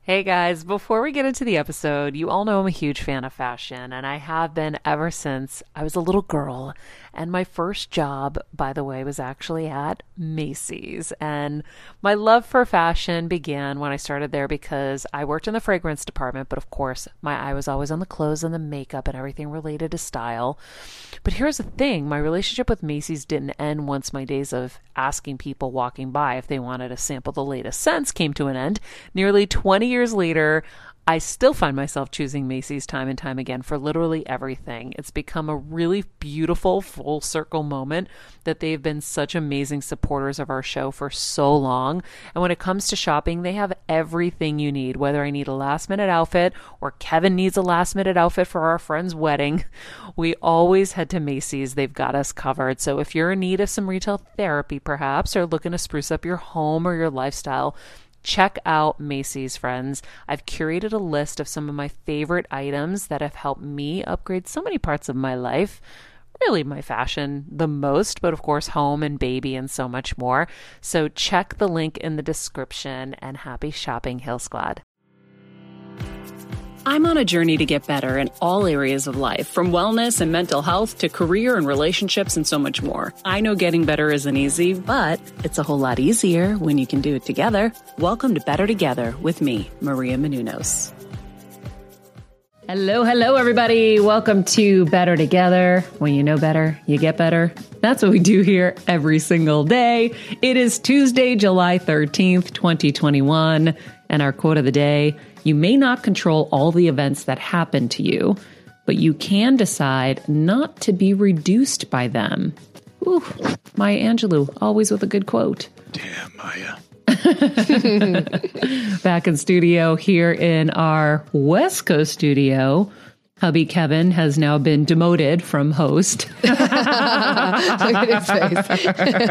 Hey guys, before we get into the episode, you all know I'm a huge fan of fashion, and I have been ever since I was a little girl. And my first job, by the way, was actually at Macy's. And my love for fashion began when I started there because I worked in the fragrance department, but of course, my eye was always on the clothes and the makeup and everything related to style. But here's the thing, my relationship with Macy's didn't end once my days of asking people walking by if they wanted to sample the latest scents came to an end. Nearly 20 years later, I still find myself choosing Macy's time and time again for literally everything. It's become a really beautiful full circle moment that they've been such amazing supporters of our show for so long. And when it comes to shopping, they have everything you need, whether I need a last minute outfit or Kevin needs a last minute outfit for our friend's wedding. We always head to Macy's. They've got us covered. So if you're in need of some retail therapy, perhaps, or looking to spruce up your home or your lifestyle, check out Macy's, friends. I've curated a list of some of my favorite items that have helped me upgrade so many parts of my life. Really my fashion the most, but of course home and baby and so much more. So check the link in the description and happy shopping, Hill Squad. I'm on a journey to get better in all areas of life, from wellness and mental health to career and relationships and so much more. I know getting better isn't easy, but it's a whole lot easier when you can do it together. Welcome to Better Together with me, Maria Menounos. Hello, everybody. Welcome to Better Together. When you know better, you get better. That's what we do here every single day. It is Tuesday, July 13th, 2021, and our quote of the day: you may not control all the events that happen to you, but you can decide not to be reduced by them. Ooh, Maya Angelou, always with a good quote. Damn, Maya. Back in studio here in our West Coast studio, hubby Kevin has now been demoted from host. Look at his face.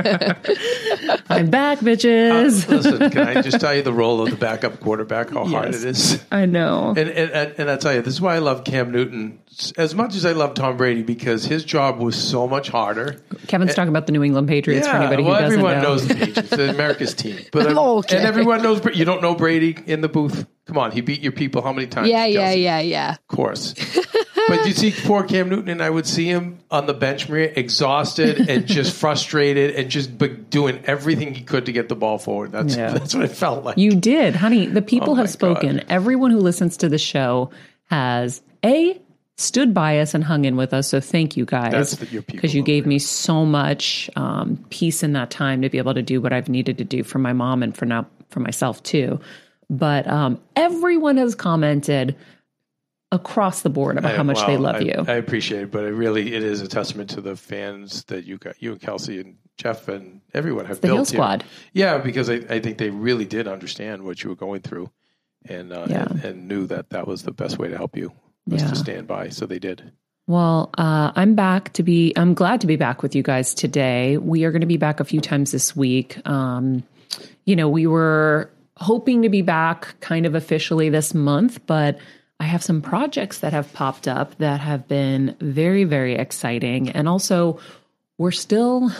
I'm back, bitches. Listen, can I just tell you the role of the backup quarterback, how hard it is? I know. And I tell you, this is why I love Cam Newton as much as I love Tom Brady, because his job was so much harder. Kevin's talking about the New England Patriots for anybody who doesn't know. Everyone knows the Patriots. They're America's team. But okay. And everyone knows, you don't know Brady in the booth? Come on, he beat your people how many times? Yeah. Of course. But you see poor Cam Newton, and I would see him on the bench, Maria, exhausted and just frustrated and just doing everything he could to get the ball forward. That's what it felt like. You did, honey. The people have spoken. God. Everyone who listens to the show has stood by us and hung in with us. So thank you guys, because you gave me so much peace in that time to be able to do what I've needed to do for my mom and for myself too. But everyone has commented across the board about how much they love you. I appreciate it, but it is a testament to the fans that you and Kelsey and Jeff and everyone have built. The Hill Squad. Yeah, because I think they really did understand what you were going through and knew that was the best way to help you. Was to stand by, so they did. Well, I'm glad to be back with you guys today. We are going to be back a few times this week. We were hoping to be back kind of officially this month, but I have some projects that have popped up that have been very, very exciting. And also, we're still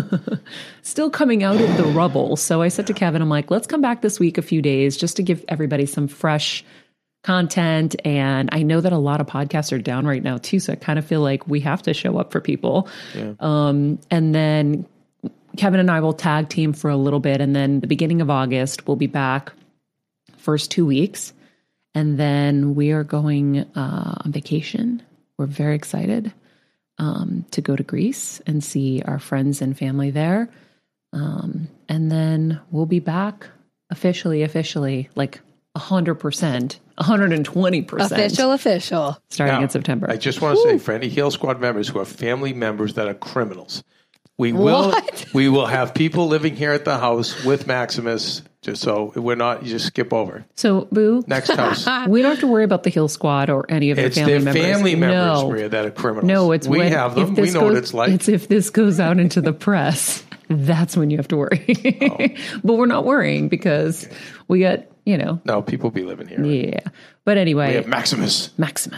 coming out of the rubble. So I said to Kevin, I'm like, let's come back this week a few days just to give everybody some fresh content. And I know that a lot of podcasts are down right now too. So I kind of feel like we have to show up for people. Yeah. And then Kevin and I will tag team for a little bit. And then the beginning of August, we'll be back first 2 weeks. And then we are going on vacation. We're very excited to go to Greece and see our friends and family there. And then we'll be back officially, like 100%, 120%. Official. Starting in September. I just want to say, for any Hill Squad members who are family members that are criminals, we will have people living here at the house with Maximus, just so we're not, you just skip over. So, Boo. Next house. We don't have to worry about the Hill Squad or any of their family members. It's their family members, Maria, that are criminals. No, we have them. We know what it's like. It's if this goes out into the press, that's when you have to worry. But we're not worrying because we got, No, people be living here. Yeah. But anyway. We have Maximus.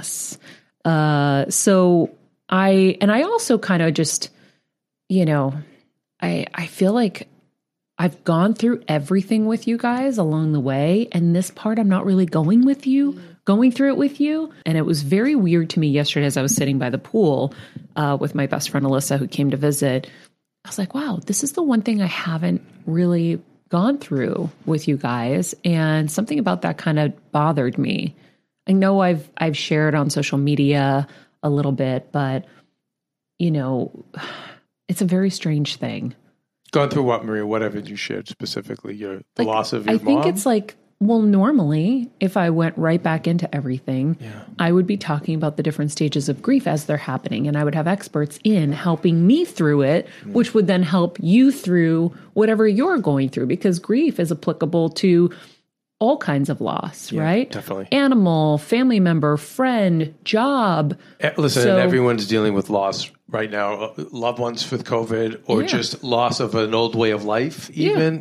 So I also kind of just, I feel like I've gone through everything with you guys along the way. And this part, I'm not really going through it with you. And it was very weird to me yesterday as I was sitting by the pool with my best friend, Alyssa, who came to visit. I was like, wow, this is the one thing I haven't really gone through with you guys. And something about that kind of bothered me. I know I've shared on social media a little bit, but you know, it's a very strange thing. Gone through what, Maria? Whatever you shared specifically, the loss of your mom? I think it's like, well, normally if I went right back into everything, I would be talking about the different stages of grief as they're happening. And I would have experts in helping me through it, which would then help you through whatever you're going through, because grief is applicable to all kinds of loss, right? Definitely. Animal, family member, friend, job. Listen, and everyone's dealing with loss right now. Loved ones with COVID or just loss of an old way of life even.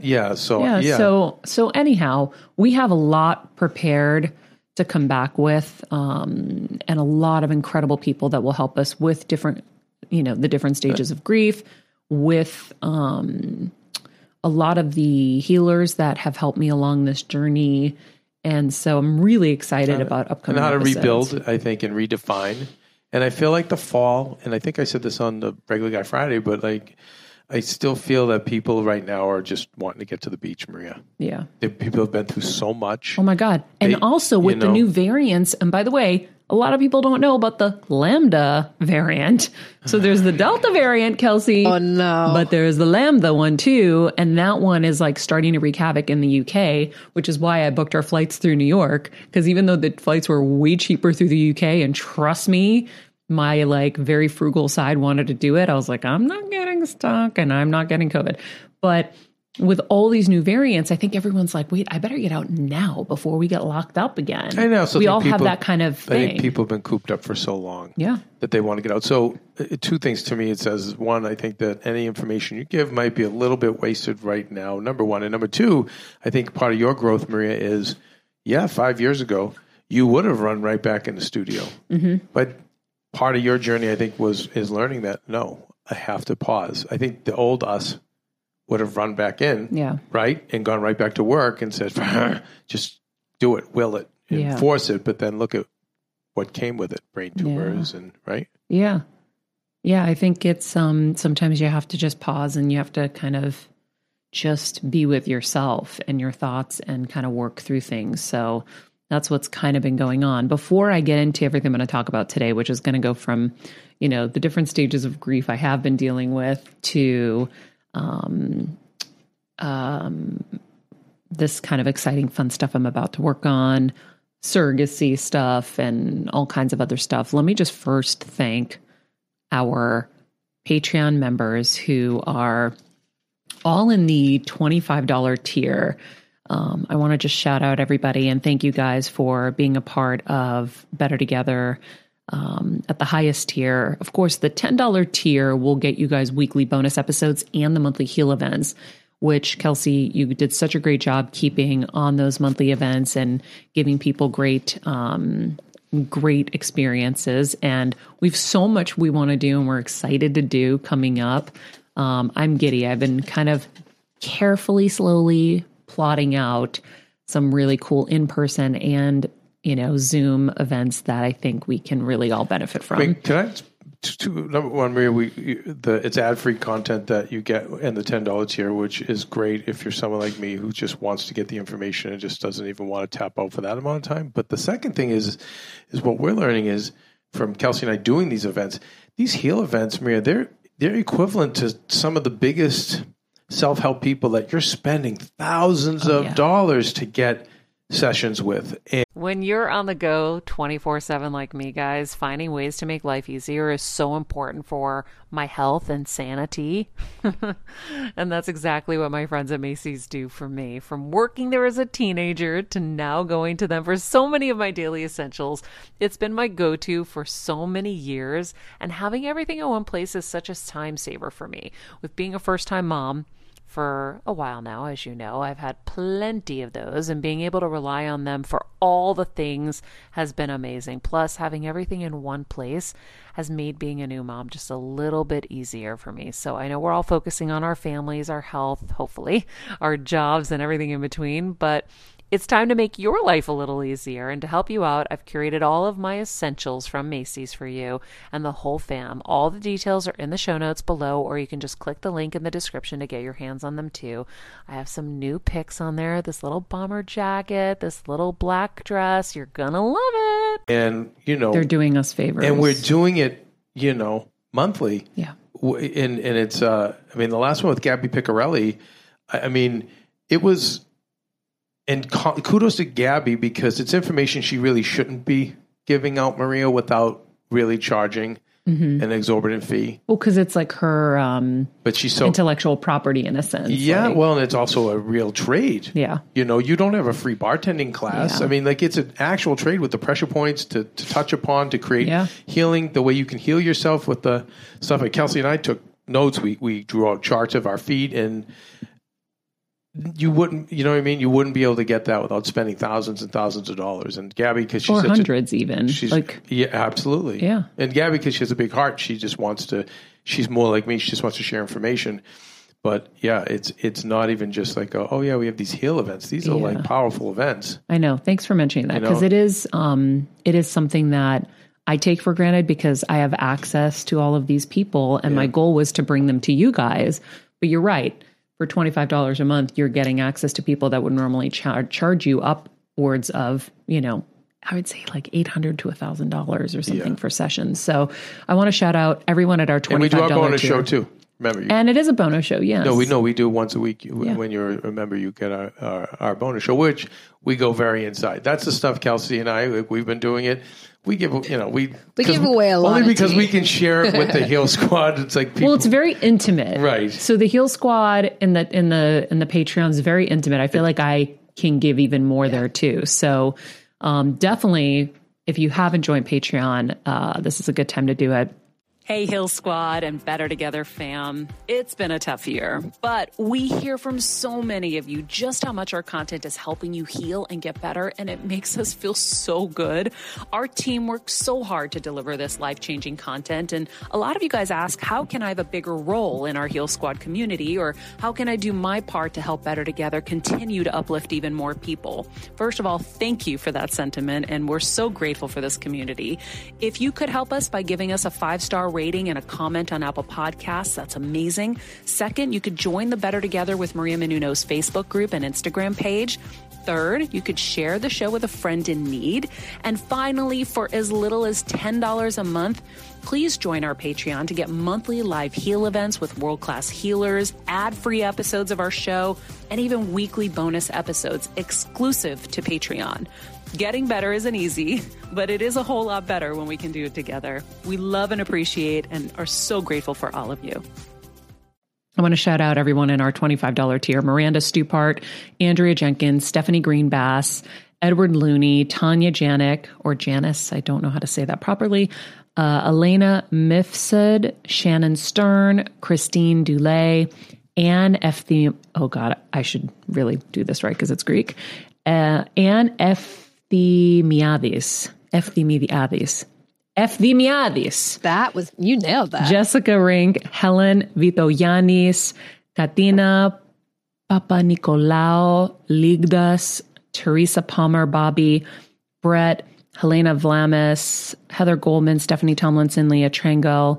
So anyhow, we have a lot prepared to come back with and a lot of incredible people that will help us with different, the different stages of grief, with a lot of the healers that have helped me along this journey. And so I'm really excited about upcoming episodes. And how to rebuild, I think, and redefine. And I feel like the fall, and I think I said this on the Regular Guy Friday, but like, I still feel that people right now are just wanting to get to the beach, Maria. Yeah. People have been through so much. Oh my God. And also with the new variants, and by the way, a lot of people don't know about the Lambda variant. So there's the Delta variant, Kelsey. Oh no. But there's the Lambda one too. And that one is like starting to wreak havoc in the UK, which is why I booked our flights through New York. Because even though the flights were way cheaper through the UK, and trust me, my like very frugal side wanted to do it. I was like, I'm not getting stuck and I'm not getting COVID. But with all these new variants, I think everyone's like, wait, I better get out now before we get locked up again. I know. So we all have that kind of thing. I think people have been cooped up for so long that they want to get out. So two things to me it says. One, I think that any information you give might be a little bit wasted right now, number one. And number two, I think part of your growth, Maria, is, 5 years ago, you would have run right back in the studio. Mm-hmm. But part of your journey, I think, is learning that, no, I have to pause. I think the old us would have run back in, right, and gone right back to work and said, just do it, will it, and force it. But then look at what came with it, brain tumors and, right? Yeah. Yeah, I think it's sometimes you have to just pause and you have to kind of just be with yourself and your thoughts and kind of work through things. So that's what's kind of been going on. Before I get into everything I'm going to talk about today, which is going to go from, the different stages of grief I have been dealing with to this kind of exciting, fun stuff I'm about to work on, surrogacy stuff and all kinds of other stuff. Let me just first thank our Patreon members who are all in the $25 tier. I want to just shout out everybody and thank you guys for being a part of Better Together at the highest tier. Of course, the $10 tier will get you guys weekly bonus episodes and the monthly heal events, which Kelsey, you did such a great job keeping on those monthly events and giving people great experiences. And we've so much we want to do and we're excited to do coming up. I'm giddy. I've been kind of carefully, slowly plotting out some really cool in-person and Zoom events that I think we can really all benefit from. Wait, can I, number one, Maria, it's ad-free content that you get in the $10 tier, which is great if you're someone like me who just wants to get the information and just doesn't even want to tap out for that amount of time. But the second thing is what we're learning is from Kelsey and I doing these events, these heal events, Maria, they're equivalent to some of the biggest self-help people that you're spending thousands of dollars to get sessions with. And when you're on the go 24/7 like me, guys, finding ways to make life easier is so important for my health and sanity. And that's exactly what my friends at Macy's do for me. From working there as a teenager to now going to them for so many of my daily essentials, it's been my go-to for so many years. And having everything in one place is such a time saver for me. With being a first-time mom, for a while now, as you know. I've had plenty of those, and being able to rely on them for all the things has been amazing. Plus, having everything in one place has made being a new mom just a little bit easier for me. So I know we're all focusing on our families, our health, hopefully, our jobs and everything in between, but it's time to make your life a little easier. And to help you out, I've curated all of my essentials from Macy's for you and the whole fam. All the details are in the show notes below, or you can just click the link in the description to get your hands on them too. I have some new picks on there. This little bomber jacket, this little black dress. You're gonna love it. And, they're doing us favors. And we're doing it, monthly. Yeah. And it's, the last one with Gabby Picarelli, it was... And kudos to Gabby, because it's information she really shouldn't be giving out, Maria, without really charging an exorbitant fee. Well, because it's like her but she's so intellectual property in a sense. Yeah, and it's also a real trade. Yeah. You don't have a free bartending class. Yeah. It's an actual trade with the pressure points to touch upon, to create healing, the way you can heal yourself with the stuff. Like Kelsey and I took notes. We drew out charts of our feet, and you wouldn't, you wouldn't be able to get that without spending thousands and thousands of dollars. And Gabby, because she's hundreds even. Yeah, absolutely. Yeah. And Gabby, because she has a big heart, she's more like me. She just wants to share information. But yeah, it's not even just like, we have these heal events. These are like powerful events. I know. Thanks for mentioning that, because it is something that I take for granted, because I have access to all of these people, and my goal was to bring them to you guys. But you're right. For $25 a month, you're getting access to people that would normally charge you upwards of, I would say like $800 to $1,000 or something for sessions. So I want to shout out everyone at our $25 tier. And we do our bonus show too. Remember, and it is a bonus show. Yes. No, we do once a week. When you're a member, you get our bonus show, which we go very inside. That's the stuff Kelsey and I, we've been doing it. We give, we give away a lot. Only because we can share it with the Heal Squad. It's like people. Well, it's very intimate, right? So the Heal Squad in the Patreon is very intimate. I feel like I can give even more there too. So definitely, if you haven't joined Patreon, this is a good time to do it. Hey, Heal Squad and Better Together fam. It's been a tough year, but we hear from so many of you just how much our content is helping you heal and get better, and it makes us feel so good. Our team works so hard to deliver this life-changing content, and a lot of you guys ask, how can I have a bigger role in our Heal Squad community, or how can I do my part to help Better Together continue to uplift even more people? First of all, thank you for that sentiment, and we're so grateful for this community. If you could help us by giving us a 5-star rating and a comment on Apple Podcasts, that's amazing. Second, you could join the Better Together with Maria Menounos Facebook group and Instagram page. Third, you could share the show with a friend in need. And finally, for as little as $10 a month, please join our Patreon to get monthly live heal events with world-class healers, ad-free episodes of our show, and even weekly bonus episodes exclusive to Patreon. Getting better isn't easy, but it is a whole lot better when we can do it together. We love and appreciate and are so grateful for all of you. I want to shout out everyone in our $25 tier: Miranda Stupart, Andrea Jenkins, Stephanie Greenbass, Edward Looney, Tanya Janik, or Janice, I don't know how to say that properly, Elena Mifsud, Shannon Stern, Christine Dulay, Anne oh God, I should really do this right because it's Greek, Anne Efthimiadis. That was, you nailed that. Jessica Rink, Helen Vitoyanis, Katina Papanikolaou, Ligdas, Teresa Palmer, Bobby, Brett, Helena Vlamis, Heather Goldman, Stephanie Tomlinson, Leah Tringali,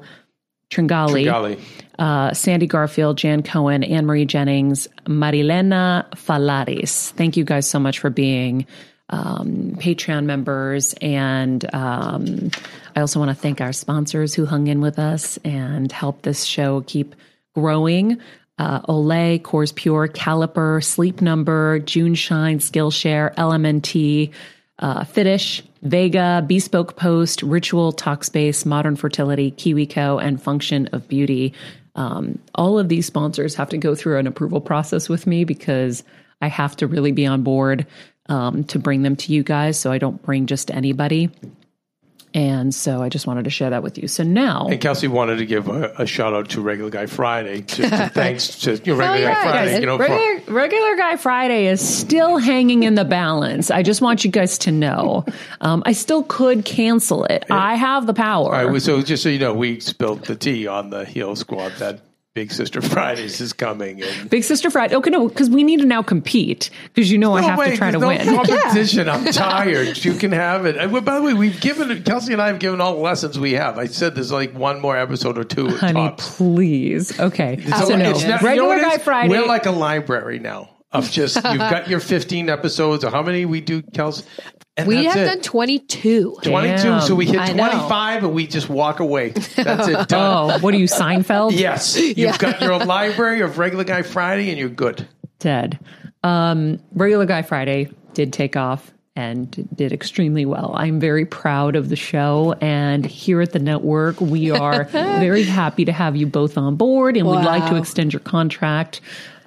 Sandy Garfield, Jan Cohen, Anne-Marie Jennings, Marilena Falaris. Thank you guys so much for being Patreon members. And I also want to thank our sponsors who hung in with us and helped this show keep growing. Olay, Coors Pure, Caliper, Sleep Number, June Shine, Skillshare, LMNT, Fitish, Vega, Bespoke Post, Ritual, Talkspace, Modern Fertility, KiwiCo, and Function of Beauty. All of these sponsors have to go through an approval process with me because I have to really be on board to bring them to you guys, so I don't bring just anybody. And so I just wanted to share that with you. So now... And Kelsey wanted to give a shout out to Regular Guy Friday. Thanks to Regular Guy Friday. Guys, Regular Guy Friday is still hanging in the balance. I just want you guys to know. I still could cancel it. I have the power. All right, so just so you know, we spilled the tea on the Heel Squad that Big Sister Fridays is coming. And Big Sister Friday. Okay, no, because we need to now compete. Because I have to try to win. Competition. I'm tired. You can have it. By the way, Kelsey and I have given all the lessons we have. I said there's like one more episode or two. Honey, tops. Please. Okay. So no. Regular Guy Friday. We're like a library now. Of just, you've got your 15 episodes, or how many we do, Kelsey? And we have done 22. 22, so we hit 25 and we just walk away. That's it, done. Oh, what are you, Seinfeld? Yes. You've got your library of Regular Guy Friday and you're good. Dead. Regular Guy Friday did take off and did extremely well. I'm very proud of the show, and here at the network, we are very happy to have you both on board, and we'd like to extend your contract.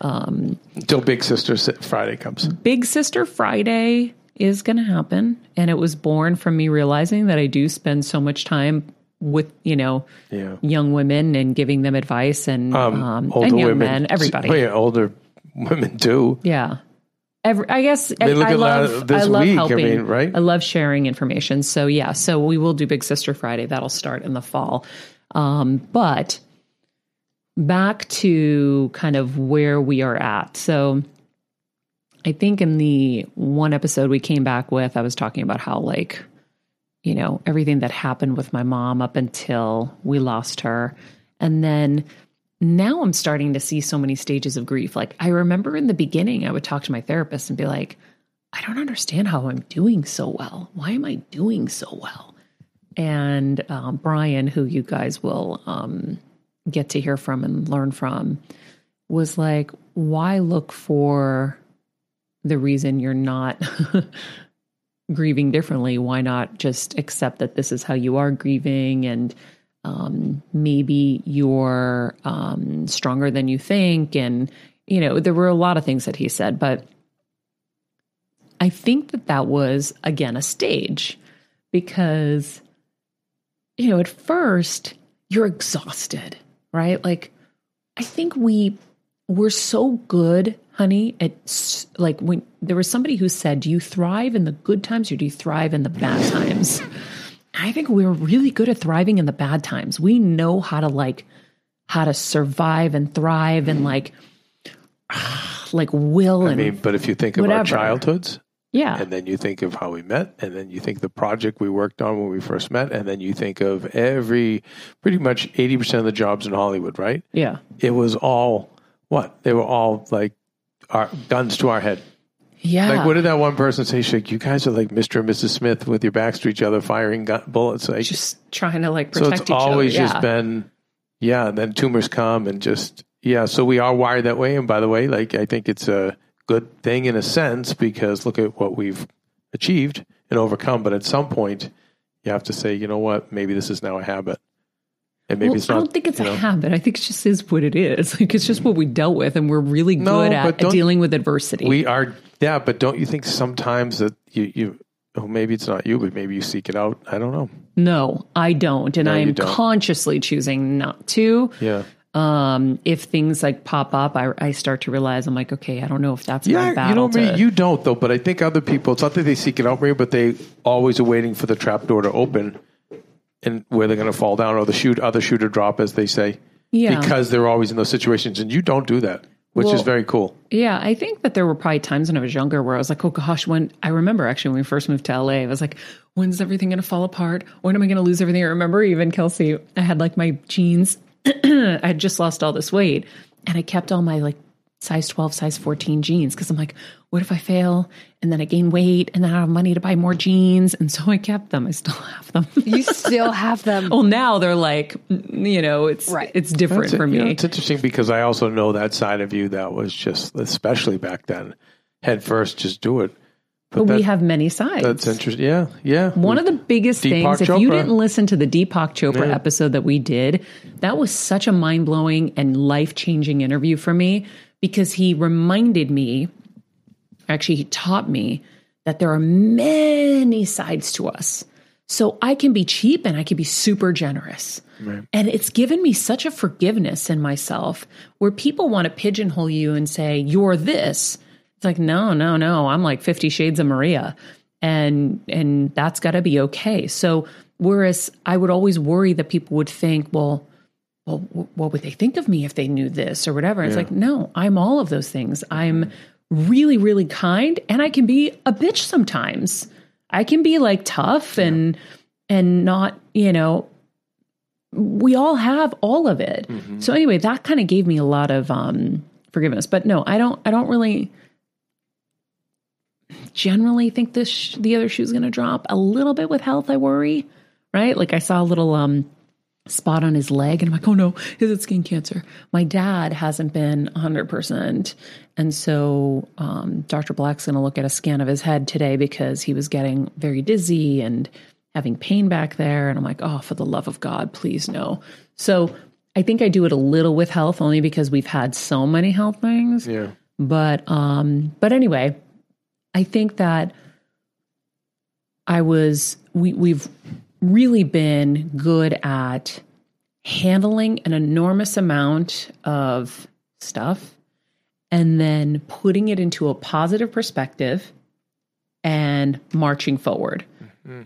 Until Big Sister Friday comes. Big Sister Friday is going to happen, and it was born from me realizing that I do spend so much time with young women and giving them advice and young women, men, everybody. Oh, yeah, older women too. Yeah, I love helping. Right? I love sharing information. So so we will do Big Sister Friday. That'll start in the fall, but. Back to kind of where we are at. So I think in the one episode we came back with, I was talking about how everything that happened with my mom up until we lost her. And then now I'm starting to see so many stages of grief. Like I remember in the beginning, I would talk to my therapist and be like, I don't understand how I'm doing so well. Why am I doing so well? And Brian, who you guys will get to hear from and learn from, was like, why look for the reason you're not grieving differently? Why not just accept that this is how you are grieving, and maybe you're stronger than you think? And there were a lot of things that he said, but I think that was again a stage, because at first you're exhausted. Right? Like, I think we're so good, honey, at like when there was somebody who said, do you thrive in the good times or do you thrive in the bad times? I think we're really good at thriving in the bad times. We know how to survive and thrive and will. But if you think of our childhoods, yeah. And then you think of how we met, and then you think the project we worked on when we first met, and then you think of pretty much 80% of the jobs in Hollywood, right? Yeah. It was all what? They were all like our guns to our head. Yeah. Like, what did that one person say? She's like, you guys are like Mr. and Mrs. Smith with your backs to each other, firing bullets. Like, just trying to protect each other. So it's always just been, and then tumors come and just, so we are wired that way. And by the way, I think it's a good thing in a sense, because look at what we've achieved and overcome. But at some point, you have to say, you know what, maybe this is now a habit. And maybe it's not. I don't think it's a habit. I think it just is what it is. It's just what we dealt with, and we're really good at dealing with adversity. We are, but don't you think sometimes that maybe it's not you, but maybe you seek it out? I don't know. No, I don't. And I'm consciously choosing not to. Yeah. If things pop up, I start to realize, I'm like, okay, I don't know if that's my battle. You don't though, but I think other people, it's not that they seek it out, Maria, but they always are waiting for the trap door to open and where they're going to fall down, or the other shoe to drop, as they say, because they're always in those situations, and you don't do that, which is very cool. Yeah. I think that there were probably times when I was younger where I was like, oh gosh, I remember actually when we first moved to LA, I was like, when's everything going to fall apart? When am I going to lose everything? I remember even Kelsey, I had my jeans. I had just lost all this weight, and I kept all my size 12, size 14 jeans, because I'm like, what if I fail and then I gain weight and then I don't have money to buy more jeans? And so I kept them. I still have them. You still have them? Well, now they're it's different for me. It's interesting, because I also know that side of you that was just, especially back then, head first, just do it. But we have many sides. That's interesting. Yeah. One of the biggest things, if you didn't listen to the Deepak Chopra episode that we did, that was such a mind-blowing and life-changing interview for me, because he reminded me, actually he taught me, that there are many sides to us. So I can be cheap and I can be super generous. Right. And it's given me such a forgiveness in myself where people want to pigeonhole you and say, you're this. It's like, no. I'm like 50 Shades of Maria. And that's got to be okay. So whereas I would always worry that people would think, well, what would they think of me if they knew this or whatever? It's like, no, I'm all of those things. I'm really, really kind, and I can be a bitch sometimes. I can be like tough and not, we all have all of it. Mm-hmm. So anyway, that kind of gave me a lot of forgiveness. But no, I don't really generally think the other shoe's going to drop. A little bit with health, I worry, right? Like I saw a little spot on his leg and I'm like, oh no, is it skin cancer? My dad hasn't been 100%. And so Dr. Black's going to look at a scan of his head today because he was getting very dizzy and having pain back there. And I'm like, oh, for the love of God, please no. So I think I do it a little with health only because we've had so many health things. Yeah. But anyway, I think that we've really been good at handling an enormous amount of stuff and then putting it into a positive perspective and marching forward. Mm-hmm.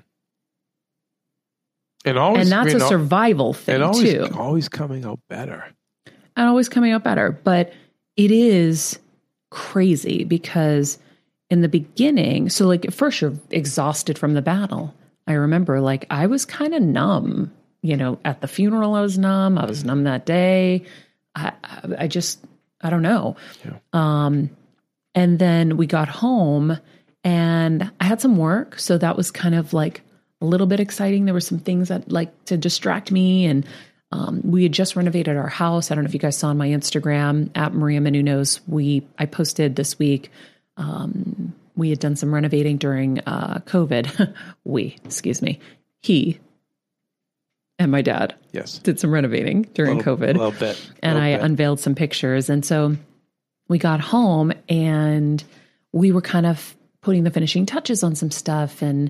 And that's a survival thing too. Always coming out better. And always coming out better. But it is crazy because in the beginning, so like at first you're exhausted from the battle. I remember like I was kind of numb, at the funeral I was numb. I was numb that day. I don't know. Yeah. And then we got home and I had some work. So that was kind of like a little bit exciting. There were some things that like to distract me. And we had just renovated our house. I don't know if you guys saw on my Instagram at Maria Menounos. I posted this week. We had done some renovating during COVID. He and my dad did some renovating during COVID. A little bit. And I unveiled some pictures. And so we got home and we were kind of putting the finishing touches on some stuff. And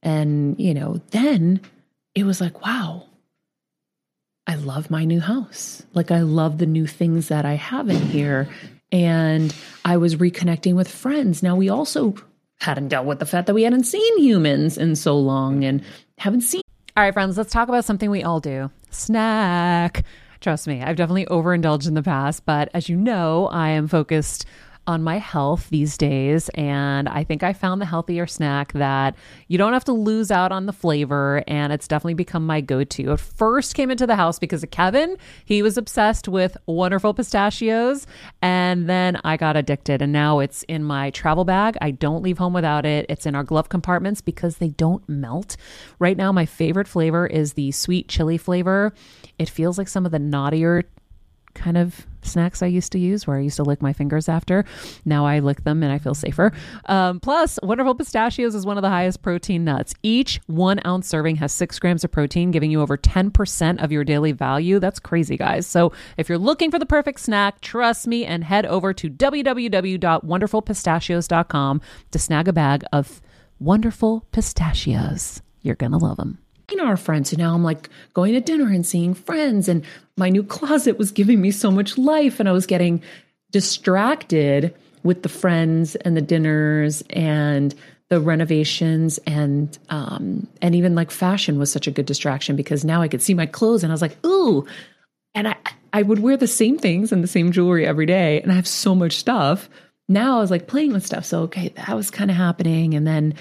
then it was like, wow, I love my new house. Like I love the new things that I have in here. And I was reconnecting with friends. Now, we also hadn't dealt with the fact that we hadn't seen humans in so long and haven't seen. All right, friends, let's talk about something we all do. Snack. Trust me, I've definitely overindulged in the past, but as you know, I am focused on my health these days. And I think I found the healthier snack that you don't have to lose out on the flavor. And it's definitely become my go-to. It first came into the house because of Kevin. He was obsessed with Wonderful Pistachios. And then I got addicted. And now it's in my travel bag. I don't leave home without it. It's in our glove compartments because they don't melt. Right now, my favorite flavor is the sweet chili flavor. It feels like some of the naughtier kind of snacks I used to use where I used to lick my fingers after. Now I lick them and I feel safer. Plus, Wonderful Pistachios is one of the highest protein nuts. Each 1 ounce serving has 6 grams of protein, giving you over 10% of your daily value. That's crazy, guys. So if you're looking for the perfect snack, trust me and head over to www.wonderfulpistachios.com to snag a bag of Wonderful Pistachios. You're going to love them. Our friends. And now I'm like going to dinner and seeing friends, and my new closet was giving me so much life, and I was getting distracted with the friends and the dinners and the renovations and even like fashion was such a good distraction because now I could see my clothes and I was like, ooh, and I would wear the same things and the same jewelry every day. And I have so much stuff. Now I was like playing with stuff. So, okay, that was kind of happening. And then,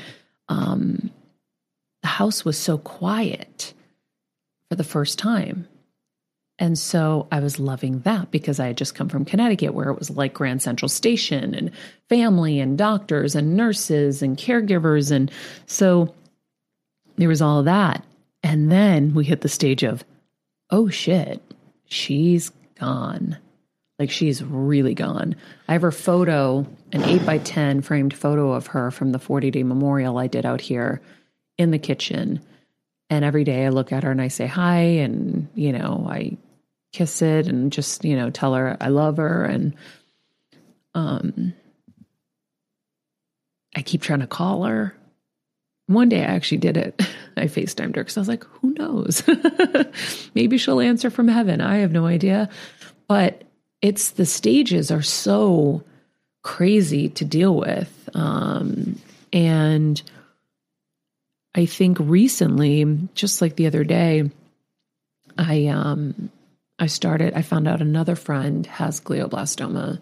the house was so quiet for the first time. And so I was loving that because I had just come from Connecticut where it was like Grand Central Station and family and doctors and nurses and caregivers. And so there was all of that. And then we hit the stage of, oh shit, she's gone. Like she's really gone. I have her photo, an 8x10 framed photo of her from the 40-day memorial I did out here in the kitchen. And every day I look at her and I say hi and, I kiss it and just, tell her I love her. And I keep trying to call her. One day I actually did it. I FaceTimed her because I was like, who knows? Maybe she'll answer from heaven. I have no idea. But the stages are so crazy to deal with. And I think recently, just like the other day, I found out another friend has glioblastoma.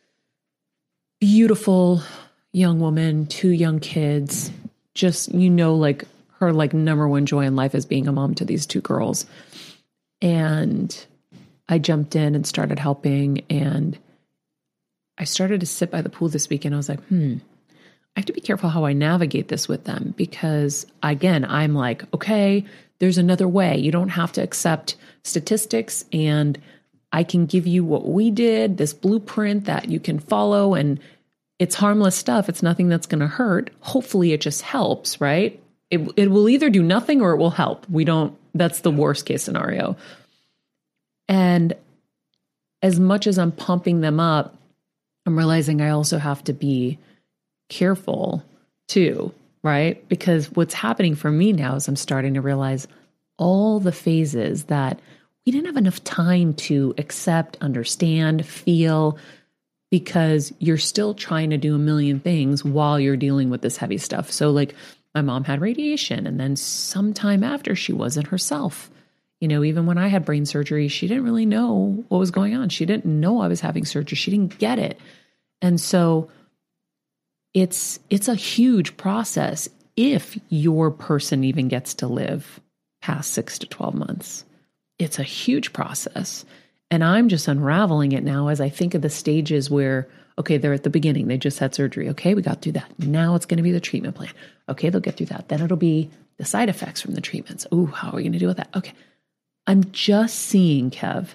Beautiful young woman, 2 young kids, just, like her number one joy in life is being a mom to these 2 girls. And I jumped in and started helping, and I started to sit by the pool this weekend. I was like, I have to be careful how I navigate this with them, because again, I'm like, okay, there's another way. You don't have to accept statistics, and I can give you what we did, this blueprint that you can follow, and it's harmless stuff. It's nothing that's going to hurt. Hopefully it just helps, right? It will either do nothing or it will help. That's the worst case scenario. And as much as I'm pumping them up, I'm realizing I also have to be careful too, right? Because what's happening for me now is I'm starting to realize all the phases that we didn't have enough time to accept, understand, feel, because you're still trying to do a million things while you're dealing with this heavy stuff. So my mom had radiation, and then sometime after, she wasn't herself. Even when I had brain surgery, she didn't really know what was going on. She didn't know I was having surgery. She didn't get it. And so it's a huge process if your person even gets to live past 6 to 12 months. It's a huge process. And I'm just unraveling it now as I think of the stages where, okay, they're at the beginning. They just had surgery. Okay, we got through that. Now it's going to be the treatment plan. Okay, they'll get through that. Then it'll be the side effects from the treatments. Ooh, how are we going to deal with that? Okay. I'm just seeing, Kev,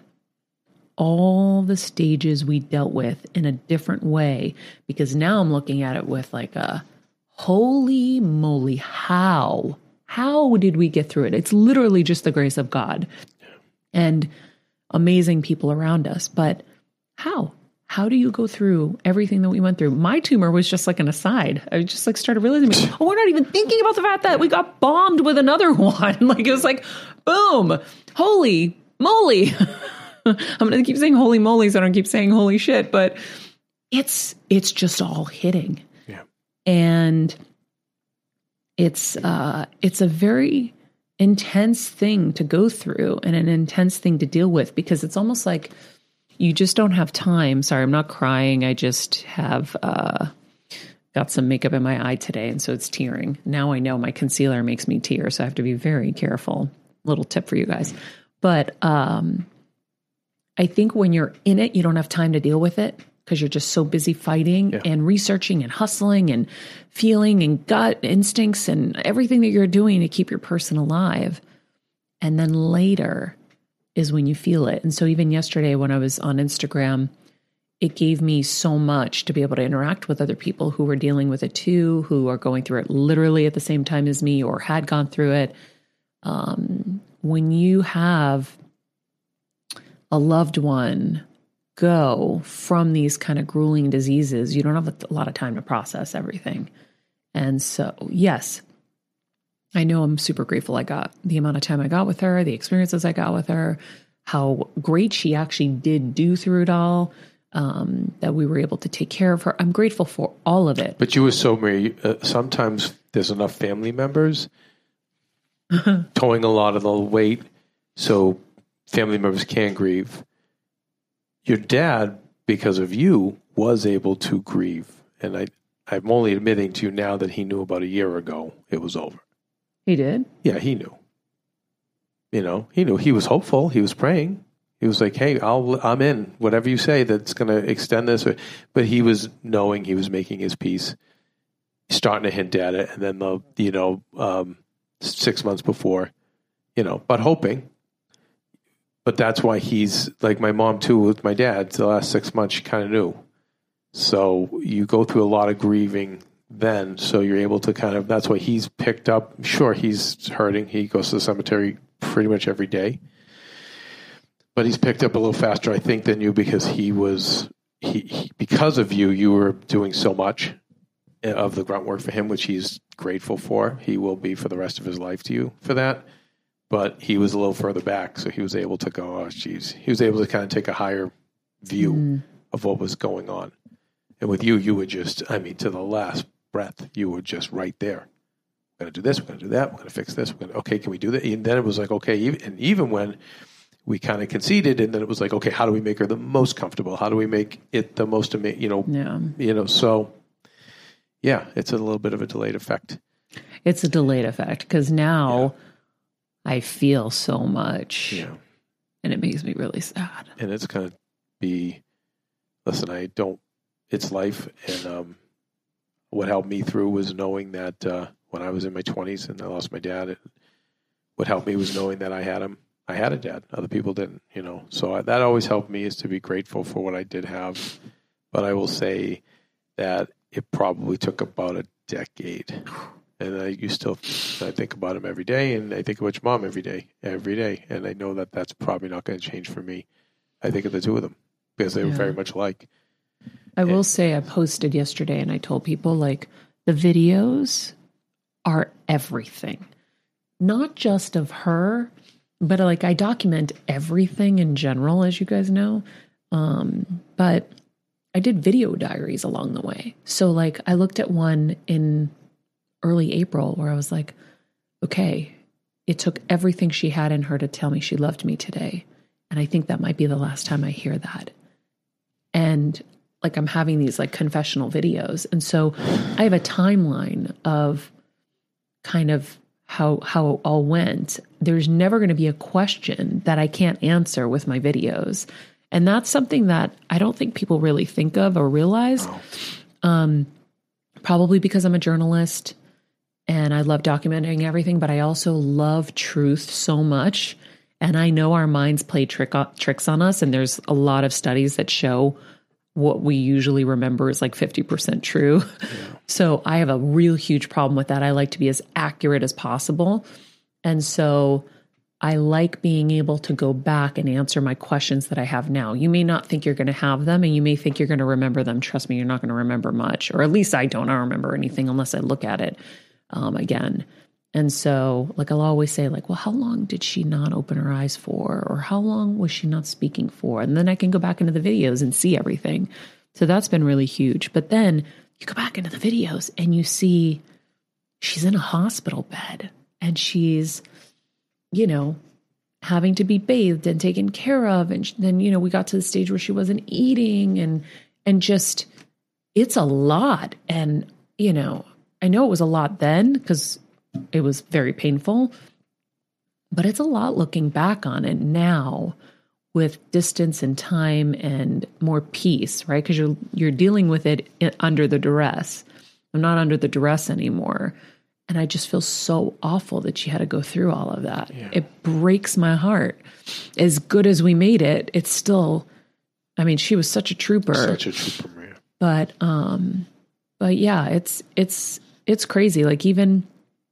all the stages we dealt with in a different way, because now I'm looking at it with a holy moly, how did we get through it? It's literally just the grace of God and amazing people around us. But how do you go through everything that we went through? My tumor was just an aside. I just started realizing, we're not even thinking about the fact that we got bombed with another one. It was boom, holy moly. I'm going to keep saying holy moly, so I don't keep saying holy shit, but it's just all hitting. Yeah. And it's a very intense thing to go through and an intense thing to deal with, because it's almost like you just don't have time. Sorry, I'm not crying. I just have got some makeup in my eye today, and so it's tearing. Now I know my concealer makes me tear, so I have to be very careful. Little tip for you guys. But I think when you're in it, you don't have time to deal with it because you're just so busy fighting and researching and hustling and feeling and gut instincts and everything that you're doing to keep your person alive. And then later is when you feel it. And so even yesterday when I was on Instagram, it gave me so much to be able to interact with other people who were dealing with it too, who are going through it literally at the same time as me or had gone through it. When you have a loved one go from these kind of grueling diseases, you don't have a lot of time to process everything. And so, yes, I know I'm super grateful I got the amount of time I got with her, the experiences I got with her, how great she actually did do through it all, that we were able to take care of her. I'm grateful for all of it. But you were so Mary, sometimes there's enough family members towing a lot of the weight so family members can grieve. Your dad, because of you, was able to grieve. And I'm only admitting to you now that he knew about a year ago it was over. He did? Yeah, he knew. He knew. He was hopeful. He was praying. He was like, hey, I'm in. Whatever you say that's going to extend this. But he was knowing, he was making his peace, starting to hint at it. And then, 6 months before, but hoping. But that's why he's like my mom too with my dad. The last 6 months, she kind of knew. So you go through a lot of grieving then. So you're able to that's why he's picked up. Sure, he's hurting. He goes to the cemetery pretty much every day. But he's picked up a little faster, I think, than you because he because of you, you were doing so much of the grunt work for him, which he's grateful for. He will be for the rest of his life to you for that. But he was a little further back, so he was able to go, oh, geez. He was able to kind of take a higher view of what was going on. And with you would just, I mean, to the last breath, you were just right there. We're going to do this, we're going to do that, we're going to fix this. Okay, can we do that? And then it was like, okay, and even when we kind of conceded, and then it was like, okay, how do we make her the most comfortable? How do we make it the most, so yeah, it's a little bit of a delayed effect. It's a delayed effect because now I feel so much and it makes me really sad. And it's going to be, listen, it's life. And what helped me through was knowing that when I was in my 20s and I lost my dad, what helped me was knowing that I had him. I had a dad. Other people didn't, So that always helped me, is to be grateful for what I did have. But I will say that it probably took about a decade. And I think about him every day, and I think about your mom every day. And I know that that's probably not going to change for me. I think of the two of them because they were very much alike. I will say I posted yesterday and I told people, like, the videos are everything. Not just of her, but like I document everything in general, as you guys know. But I did video diaries along the way. So like I looked at one in early April where I was like, okay, it took everything she had in her to tell me she loved me today. And I think that might be the last time I hear that. And like I'm having these like confessional videos. And so I have a timeline of kind of how it all went. There's never going to be a question that I can't answer with my videos. And that's something that I don't think people really think of or realize. Probably because I'm a journalist and I love documenting everything, but I also love truth so much. And I know our minds play tricks on us. And there's a lot of studies that show what we usually remember is like 50% true. Yeah. So I have a real huge problem with that. I like to be as accurate as possible. And so I like being able to go back and answer my questions that I have now. You may not think you're going to have them and you may think you're going to remember them. Trust me, you're not going to remember much, or at least I don't remember anything unless I look at it again. And so like I'll always say like, well, how long did she not open her eyes for? Or how long was she not speaking for? And then I can go back into the videos and see everything. So that's been really huge. But then you go back into the videos and you see she's in a hospital bed and she's, having to be bathed and taken care of. And then, we got to the stage where she wasn't eating and just, it's a lot. And, I know it was a lot then because it was very painful, but it's a lot looking back on it now with distance and time and more peace, right? Because you're dealing with it under the duress. I'm not under the duress anymore. And I just feel so awful that she had to go through all of that. Yeah. It breaks my heart. As good as we made it, it's still, she was such a trooper. Maria. But yeah, it's crazy. Like even,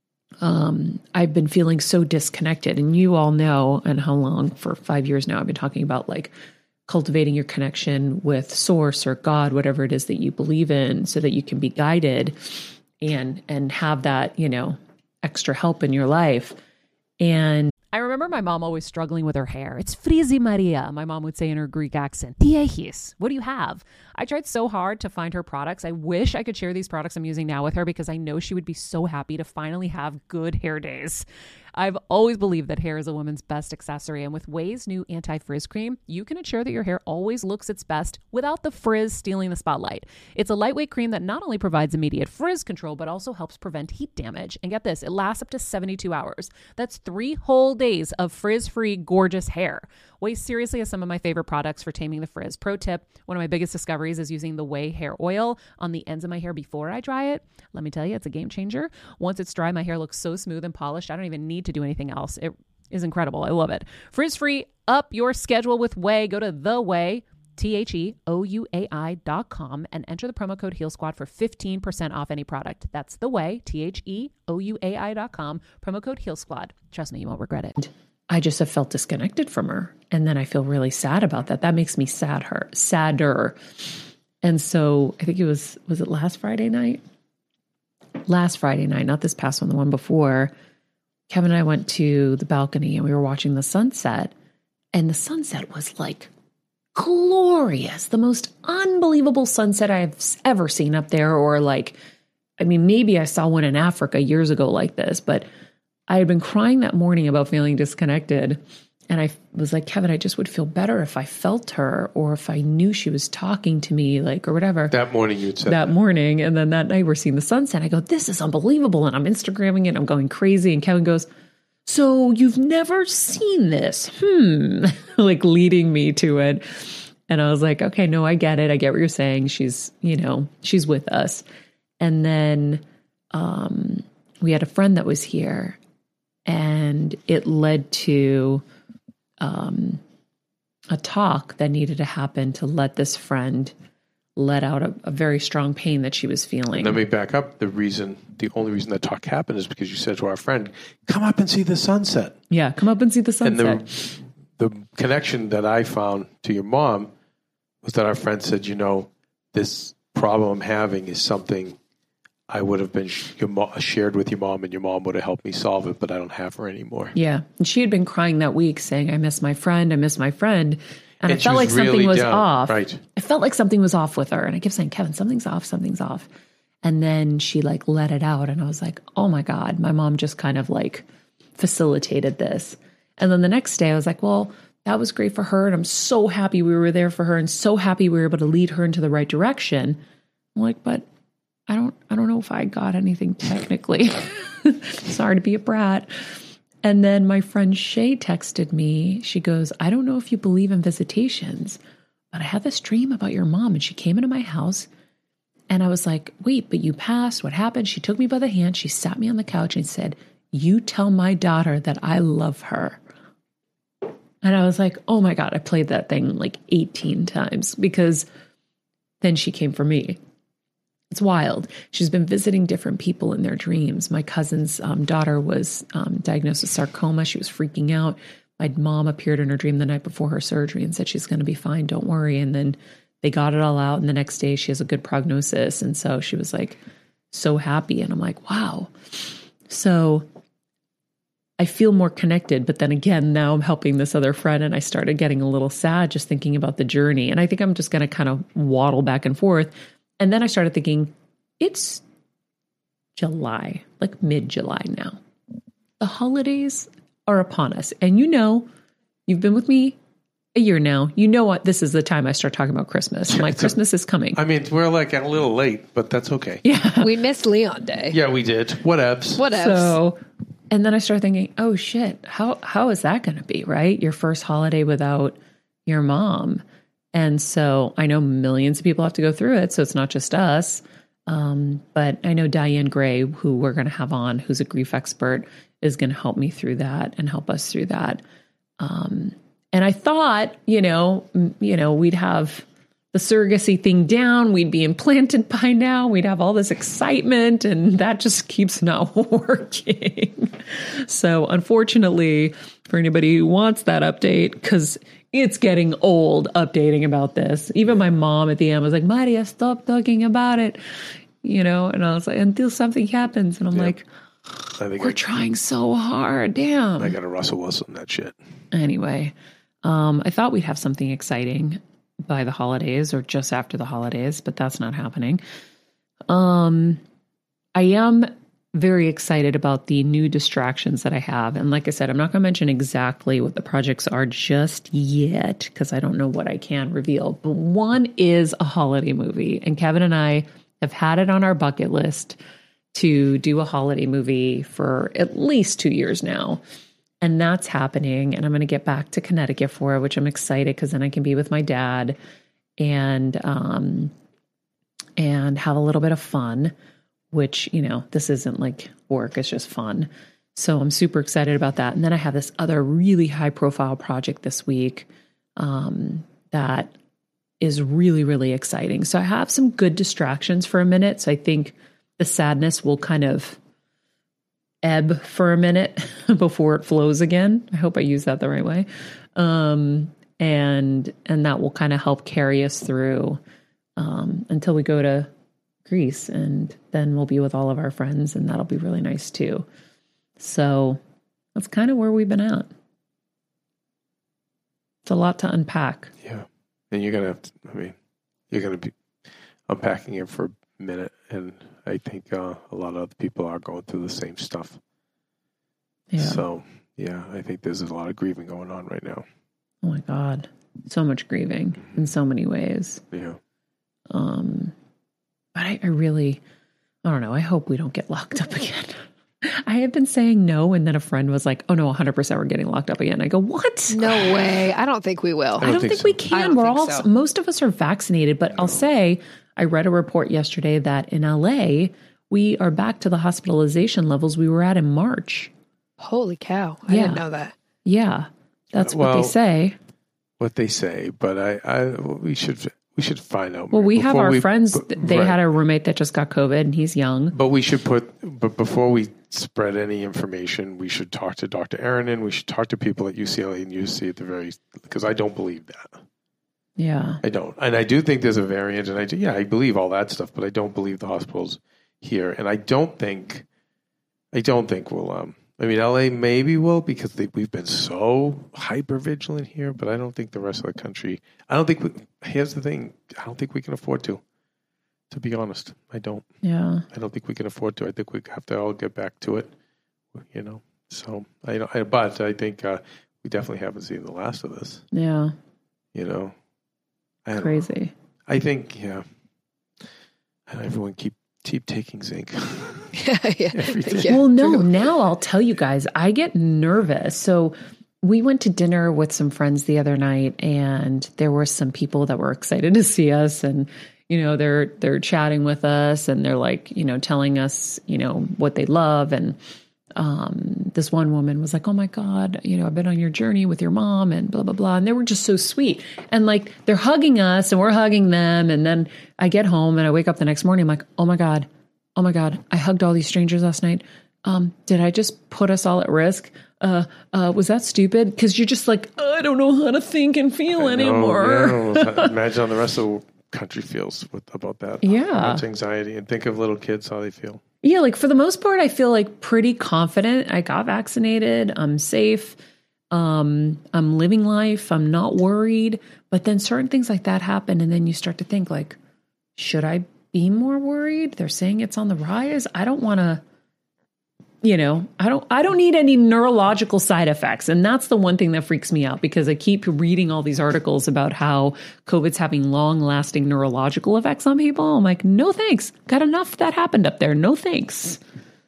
I've been feeling so disconnected, and you all know, and how long, for 5 years now, I've been talking about like cultivating your connection with source or God, whatever it is that you believe in, so that you can be guided and have that, extra help in your life. And I remember my mom always struggling with her hair. It's Frizi Maria, my mom would say in her Greek accent. Diehis, what do you have? I tried so hard to find her products. I wish I could share these products I'm using now with her because I know she would be so happy to finally have good hair days. I've always believed that hair is a woman's best accessory, and with Ouai's new anti-frizz cream, you can ensure that your hair always looks its best without the frizz stealing the spotlight. It's a lightweight cream that not only provides immediate frizz control, but also helps prevent heat damage. And get this, it lasts up to 72 hours. That's 3 whole days of frizz-free, gorgeous hair. Ouai seriously has some of my favorite products for taming the frizz. Pro tip, one of my biggest discoveries is using the Ouai hair oil on the ends of my hair before I dry it. Let me tell you, it's a game changer. Once it's dry, my hair looks so smooth and polished, I don't even need to do anything else. It is incredible. I love it. Frizz-free, up your schedule with Ouai. Go to the Ouai, TheOuai.com, and enter the promo code HealSquad for 15% off any product. That's the Ouai, TheOuai.com, promo code HealSquad. Trust me, you won't regret it. I just have felt disconnected from her. And then I feel really sad about that. That makes me sadder. And so I think it was it last Friday night? last Friday night, not this past one, the one before, Kevin and I went to the balcony and we were watching the sunset, and the sunset was like glorious. The most unbelievable sunset I've ever seen up there. Or like, I mean, maybe I saw one in Africa years ago like this, but I had been crying that morning about feeling disconnected. And I was like, Kevin, I just would feel better if I felt her, or if I knew she was talking to me, like, or whatever. That morning you'd said that morning. And then that night we're seeing the sunset. I go, this is unbelievable. And I'm Instagramming it. I'm going crazy. And Kevin goes, so you've never seen this? Like leading me to it. And I was like, okay, no, I get it. I get what you're saying. She's, she's with us. And then we had a friend that was here, and it led to a talk that needed to happen to let this friend let out a very strong pain that she was feeling. Let me back up. The only reason that talk happened is because you said to our friend, come up and see the sunset. Yeah, come up and see the sunset. And the connection that I found to your mom was that our friend said, this problem I'm having is something I would have been shared with your mom, and your mom would have helped me solve it, but I don't have her anymore. Yeah. And she had been crying that week saying, I miss my friend. I miss my friend. And I felt like something was off. Right. I felt like something was off with her. And I kept saying, Kevin, something's off, something's off. And then she like let it out. And I was like, oh my God, my mom just kind of like facilitated this. And then the next day I was like, well, that was great for her. And I'm so happy we were there for her, and so happy we were able to lead her into the right direction. I'm like, but I don't know if I got anything technically. Sorry to be a brat. And then my friend Shay texted me. She goes, I don't know if you believe in visitations, but I had this dream about your mom, and she came into my house. And I was like, wait, but you passed. What happened? She took me by the hand. She sat me on the couch and said, you tell my daughter that I love her. And I was like, oh my God, I played that thing like 18 times, because then she came for me. It's wild. She's been visiting different people in their dreams. My cousin's daughter was diagnosed with sarcoma. She was freaking out. My mom appeared in her dream the night before her surgery and said, she's going to be fine. Don't worry. And then they got it all out. And the next day she has a good prognosis. And so she was like so happy. And I'm like, wow. So I feel more connected. But then again, now I'm helping this other friend, and I started getting a little sad just thinking about the journey. And I think I'm just going to kind of waddle back and forth. And then I started thinking, it's July, like mid-July now. The holidays are upon us. And you've been with me a year now. You know what? This is the time I start talking about Christmas. I'm like, Christmas is coming. I mean, we're like a little late, but that's okay. Yeah. We missed Leon Day. Yeah, we did. Whatevs. So, and then I started thinking, oh shit, how is that going to be, right? Your first holiday without your mom. And so I know millions of people have to go through it, so it's not just us. But I know Diane Gray, who we're going to have on, who's a grief expert, is going to help me through that and help us through that. And I thought, we'd have the surrogacy thing down. We'd be implanted by now. We'd have all this excitement, and that just keeps not working. So unfortunately, for anybody who wants that update, because it's getting old updating about this. Even my mom at the end was like, Maria, stop talking about it. And I was like, until something happens. And I'm like, we're trying so hard. Damn. I got to Russell Wilson that shit. Anyway, I thought we'd have something exciting by the holidays or just after the holidays, but that's not happening. I am very excited about the new distractions that I have. And like I said, I'm not going to mention exactly what the projects are just yet, because I don't know what I can reveal. But one is a holiday movie. And Kevin and I have had it on our bucket list to do a holiday movie for at least 2 years now. And that's happening. And I'm going to get back to Connecticut for it, which I'm excited, because then I can be with my dad and have a little bit of fun. Which, this isn't like work, it's just fun. So I'm super excited about that. And then I have this other really high profile project this week that is really, really exciting. So I have some good distractions for a minute. So I think the sadness will kind of ebb for a minute before it flows again. I hope I use that the right way. And that will kind of help carry us through until we go to Greece, and then we'll be with all of our friends, and that'll be really nice too. So that's kind of where we've been at. It's a lot to unpack. Yeah. And you're going to you're going to be unpacking it for a minute. And I think a lot of other people are going through the same stuff. Yeah. So, yeah, I think there's a lot of grieving going on right now. Oh my God. So much grieving in so many ways. Yeah. But I don't know. I hope we don't get locked up again. I have been saying no, and then a friend was like, "Oh no, 100% we're getting locked up again." I go, "What? No way. I don't think we will. I don't think we can. Most of us are vaccinated, but I'll say I read a report yesterday that in LA, we are back to the hospitalization levels we were at in March. Holy cow. I didn't know that. Yeah. That's what they say. What they say, but we should find out. Well, we have our friends. They had a roommate that just got COVID, and he's young. But before we spread any information, we should talk to Dr. Aronin. We should talk to people at UCLA and UC because I don't believe that. Yeah, I don't, and I do think there's a variant, and I believe all that stuff, but I don't believe the hospitals here, and I don't think we'll. LA maybe will because we've been so hyper vigilant here, but I don't think the rest of the country. Here's the thing: I don't think we can afford to. To be honest, I don't. Yeah, I don't think we can afford to. I think we have to all get back to it. So but I think we definitely haven't seen the last of this. Yeah, crazy. I think everyone keep taking zinc. Yeah. Well, no, now I'll tell you guys, I get nervous. So we went to dinner with some friends the other night, and there were some people that were excited to see us, and they're chatting with us, and they're like, telling us, what they love. And this one woman was like, "Oh my God, I've been on your journey with your mom," and blah, blah, blah. And they were just so sweet. And like, they're hugging us and we're hugging them. And then I get home and I wake up the next morning. I'm like, oh my God, I hugged all these strangers last night. Did I just put us all at risk? Was that stupid? Because you're just like, I don't know how to think and feel anymore. Yeah, imagine how the rest of the country feels about that. Yeah. Much anxiety. And think of little kids, how they feel. Yeah, like for the most part, I feel like pretty confident. I got vaccinated. I'm safe. I'm living life. I'm not worried. But then certain things like that happen. And then you start to think like, should I be more worried? They're saying it's on the rise. I don't want to, I don't need any neurological side effects. And that's the one thing that freaks me out, because I keep reading all these articles about how COVID's having long lasting neurological effects on people. I'm like, no, thanks. Got enough that happened up there. No, thanks.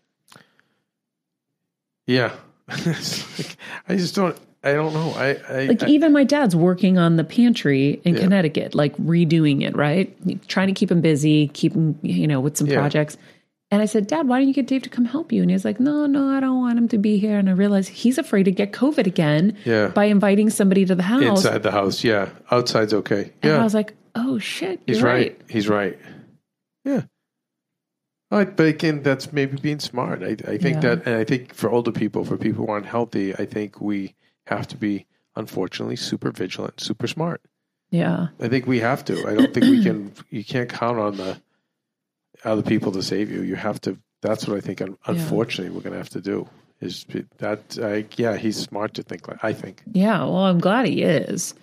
Yeah. I don't know. Even my dad's working on the pantry in Connecticut, like redoing it, right? Trying to keep him busy, keep him, with some projects. And I said, "Dad, why don't you get Dave to come help you?" And he's like, no, I don't want him to be here. And I realized he's afraid to get COVID again by inviting somebody to the house. Inside the house, yeah. Outside's okay. And I was like, oh, shit, He's right. He's right. Yeah. All right, but again, that's maybe being smart. I think that, and I think for older people, for people who aren't healthy, I think we have to be, unfortunately, super vigilant, super smart. Yeah. I think we have to. I don't think you can't count on the other people to save you. You have to. That's what I think. Unfortunately, we're going to have to do. Is that? He's smart to think like I think. Yeah. Well, I'm glad he is.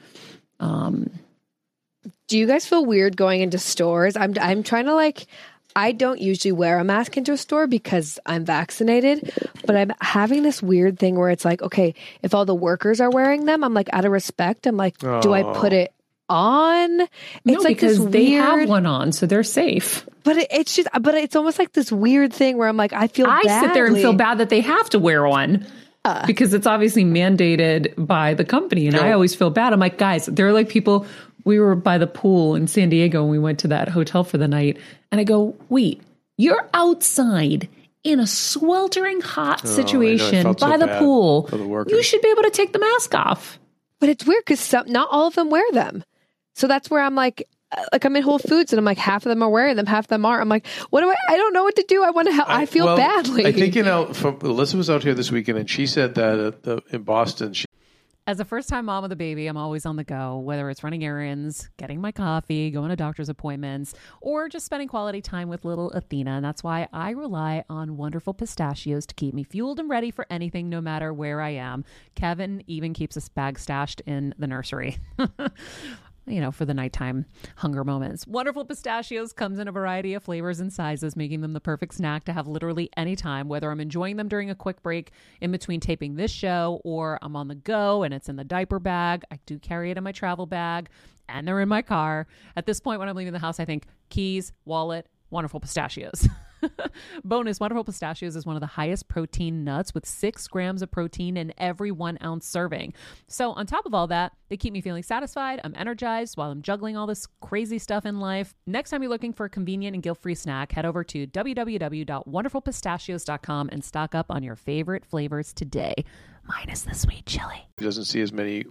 Do you guys feel weird going into stores? I'm trying to I don't usually wear a mask into a store because I'm vaccinated, but I'm having this weird thing where it's like, okay, if all the workers are wearing them, I'm like, out of respect, I'm like, do I put it on? It's because they have one on, so they're safe. But it's almost like this weird thing where I'm like, I sit there and feel bad that they have to wear one because it's obviously mandated by the company. And I always feel bad. I'm like, guys, there are like people. We were by the pool in San Diego and we went to that hotel for the night. And I go, wait, you're outside in a sweltering hot situation by the pool. You should be able to take the mask off. But it's weird because not all of them wear them. So that's where I'm like I'm in Whole Foods and I'm like, half of them are wearing them, half of them aren't. I'm like, what do I don't know what to do. I want to help. I feel badly. I think, Alyssa was out here this weekend and she said that in Boston, As a first-time mom of the baby, I'm always on the go, whether it's running errands, getting my coffee, going to doctor's appointments, or just spending quality time with little Athena. And that's why I rely on Wonderful Pistachios to keep me fueled and ready for anything, no matter where I am. Kevin even keeps a bag stashed in the nursery. For the nighttime hunger moments. Wonderful Pistachios comes in a variety of flavors and sizes, making them the perfect snack to have literally any time, whether I'm enjoying them during a quick break in between taping this show or I'm on the go and it's in the diaper bag. I do carry it in my travel bag and they're in my car. At this point, when I'm leaving the house, I think keys, wallet, Wonderful Pistachios. Bonus, Wonderful Pistachios is one of the highest protein nuts with 6 grams of protein in every 1 ounce serving. So on top of all that, they keep me feeling satisfied. I'm energized while I'm juggling all this crazy stuff in life. Next time you're looking for a convenient and guilt-free snack, head over to www.wonderfulpistachios.com and stock up on your favorite flavors today. Minus the sweet chili. He doesn't see as many